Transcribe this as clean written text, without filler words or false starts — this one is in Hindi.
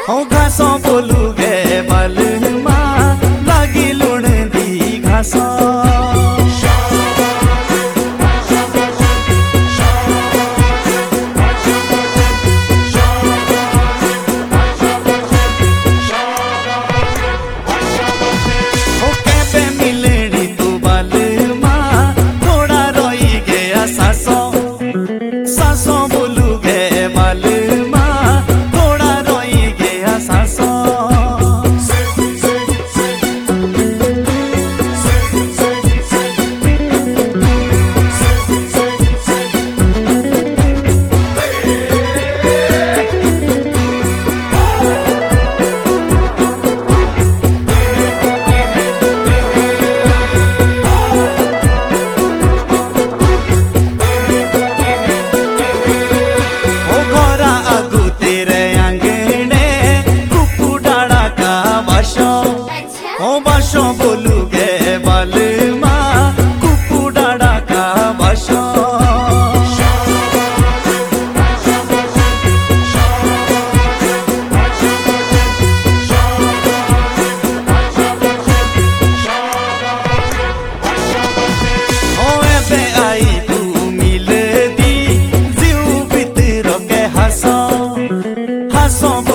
ओ घासों बोलू गे बाल माँ लागी लुण दी घासों बाशो बोलू गे बाल माँ कुपू डाड़ा का बाशो ओए आई तू मिल दी जीव बितर के हंसो हंसो